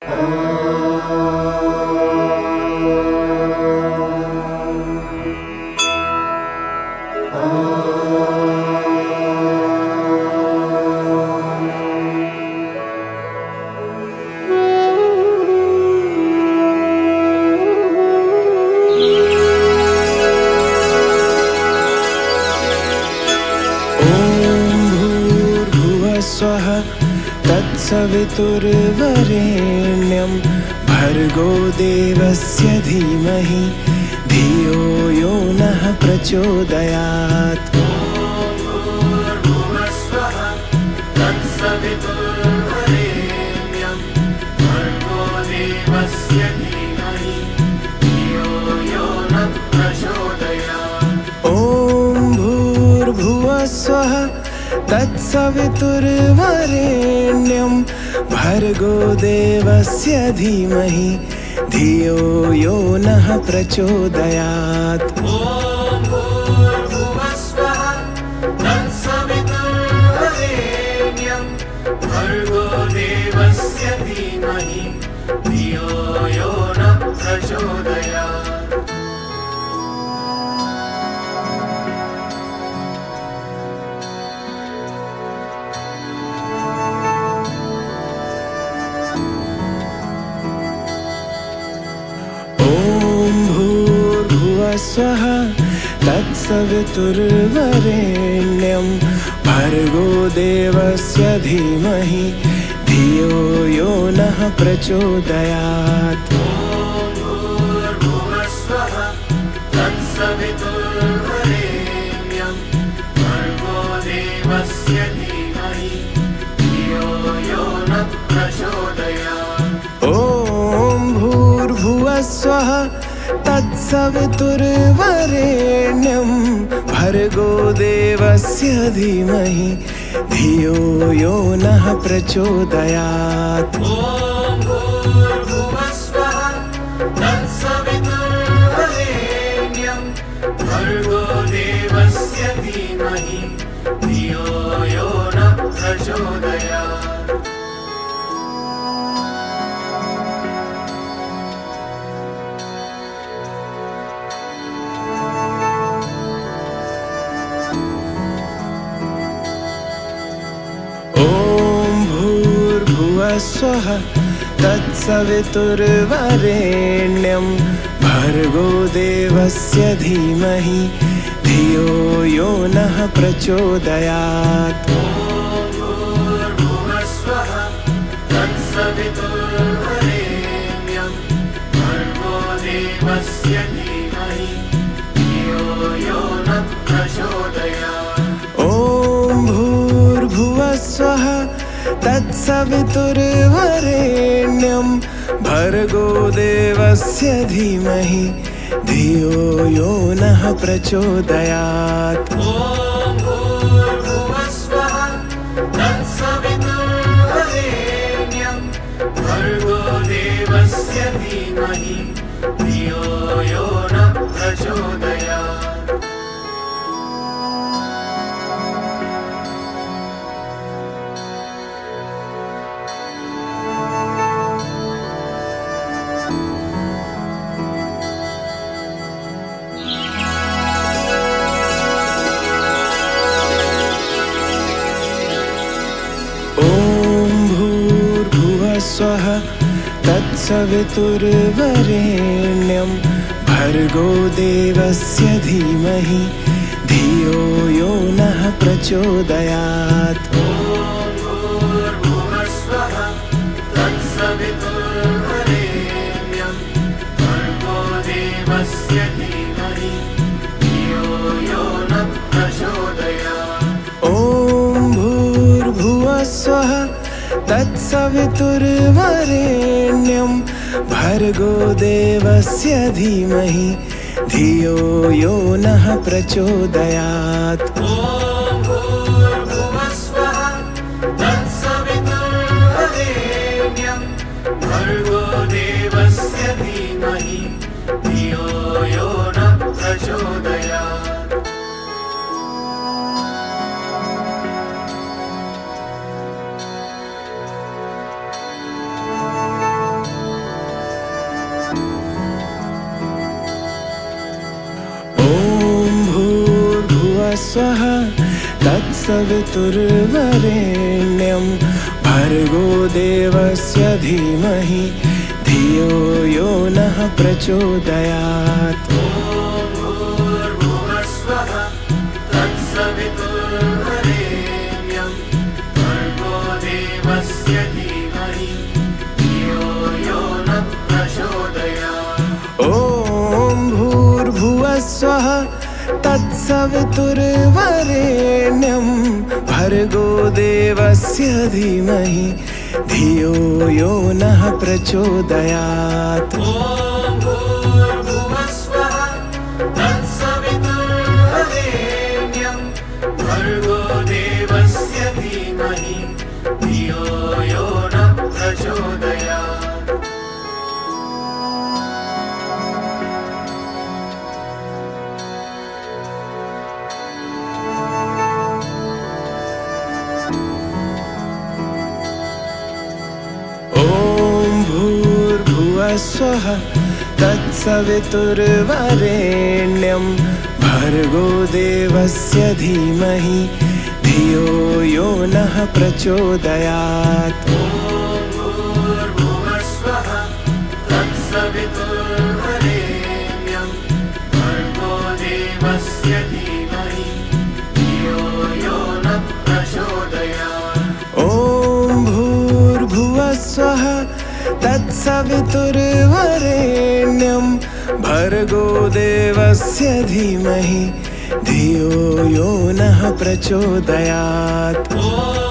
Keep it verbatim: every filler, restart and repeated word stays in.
तत्सवितुर्वरेण्यं भर्गो देवस्य धीमहि धियो यो नः प्रचोदयात्। तत्सवितुर्वरेण्यं भर्गो देवस्य धीमहि धियो यो नः प्रचोदयात्। ॐ भूर्भुवः स्वः तत्सवितुर्वरेण्यं भर्गो देवस्य धीमहि धियो यो नः प्रचोदयात्। ॐ भूर्भुवः स्वः तत्सवितुर्वरेण्यं भर्गो देवस्य धीमहि धियो यो नः प्रचोदयात्। स्वः तत्सवितुर्वरेण्यं भर्गो देवस्य धीमहि धियो यो नः प्रचोदयात्। ॐ भूर्भुवः स्वः तत्सवितुर्वरेण्यं भर्गो देवस्य धीमहि धियो यो नः प्रचोदयात्। ॐ भूर्भुवः स्वः तत्सवितुर्वरेण्यं भर्गो देवस्य धीमहि धियो यो नः प्रचोदयात्। ॐ भूर्भुवः स्वः तत्सवितुर्वरेण्यं भर्गो देवस्य धीमहि धियो यो नः प्रचोदयात्। स्वः तत्सवितुर्वरेण्यं भर्गो देवस्य धीमहि धियो यो नः प्रचोदयात्। ॐ भूर्भुवः स्वः तत्सवितुर्वरेण्यं भर्गो देवस्य धीमहि धियो यो नः प्रचोदयात्। ॐ भूर्भुवः स्वः तत्सवितुर्वरेण्यं भर्गो देवस्य धीमहि धियो यो नः प्रचोदयात्। ॐ भूर्भुवः स्वः तत्सवितुर्वरेण्यं भर्गो देवस्य धीमहि धियो यो नः प्रचोदयात्। स्वः तत्सवितुर्वरेण्यं भर्गो देवस्य धीमहि धियो यो नः प्रचोदयात्। ॐ भूर्भुवः स्वः तत्सवितुर्वरेण्यं भर्गो देवस्य धीमहि धियो यो नः प्रचोदयात्। ॐ भूर्भुवः स्वः तत्सवितुर्वरेण्यं भर्गो देवस्य धीमहि धियो यो नः प्रचोदयात्। ॐ भूर्भुवः स्वः तत्सवितुर्वरेण्यं भर्गो देवस्य धीमहि धियो यो नः प्रचोदयात्। स्वः तत्सवितुर्वरेण्यं भर्गो देवस्य धीमहि धियो यो नः प्रचोदयात्। ॐ भूर्भुवः स्वः तत्सवितुर्वरेण्यं भर्गो देवस्य धीमहि धियो यो नः प्रचोदयात्। ॐ भूर्भुवः स्वः तत्सवितुर्वरेण्यं भर्गो देवस्य धीमहि धियो यो नः प्रचोदयात्। ॐ भूर्भुवः स्वः तत्सवितुर्वरेण्यं भर्गो देवस्य धीमहि धियो यो नः प्रचोदयात्। ॐ भूर्भुवः स्वः तत्सवितुर्वरेण्यं भर्गो देवस्य धीमहि धियो यो नः प्रचोदयात्। ॐ भूर्भुवः स्वः तत्सवितुर्वरेण्यं भर्गो देवस्य धीमहि धियो यो नः प्रचोदयात्। ॐ भूर्भुवः स्वः तत्सवितुर्वरेण्यं भर्गो देवस्य धीमहि धियो यो नः प्रचोदयात्। ॐ